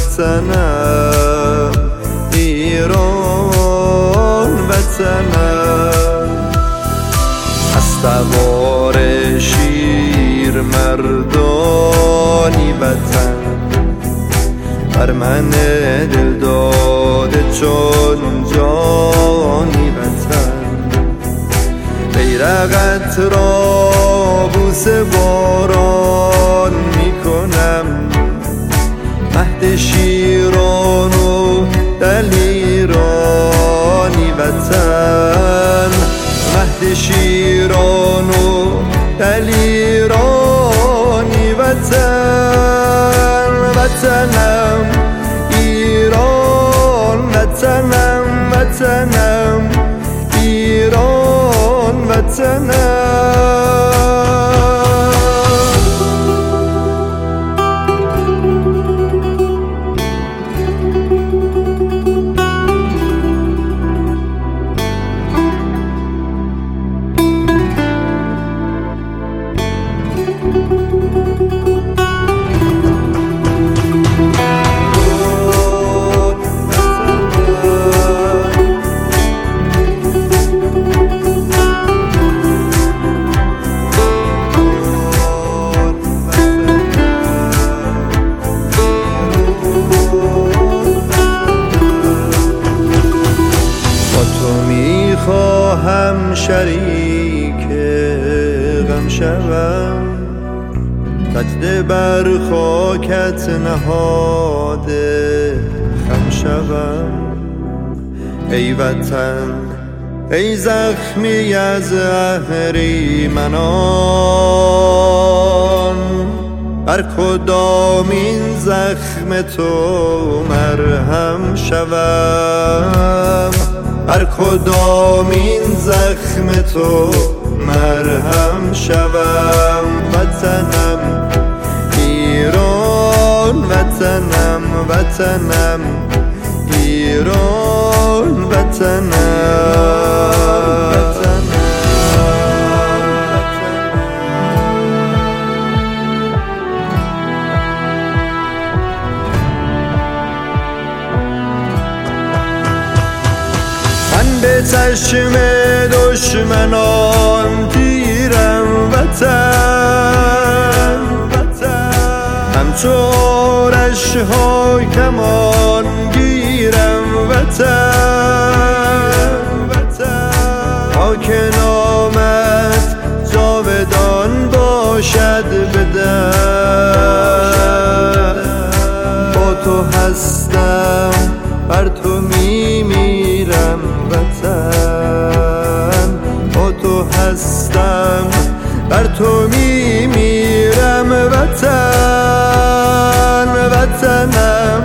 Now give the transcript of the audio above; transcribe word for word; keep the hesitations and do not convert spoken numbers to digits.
وطنم، ایران وطنم. از سوار شیر مردانی وطن، بر من دل داده چون جانی وطن. بیرقت را بوسه باران میکنم، مهد شیران و دلیرانی وطن. مهد شیران و دلیرانی وطن. وطنم ایران، وطنم وطنم ایران وطنم. خواهم شریک غم شوم، سجده بر خاکت نهاده خم شوم. ای وطن ای زخمی از اهریمنان، بر کدام این زخم تو مرهم شوم. هر کدام این زخم تو مرهم شوم. وطنم ایران، وطنم وطنم ایران وطنم. به چشم دشمنان تیرم وطن، همچو آرش ها کمان گیرم وطن. خاک نامت جاودان باشد به در، با تو هستم بر تو میمیرم وطن. با تو هستم بر تو میمیرم وطن. وطنم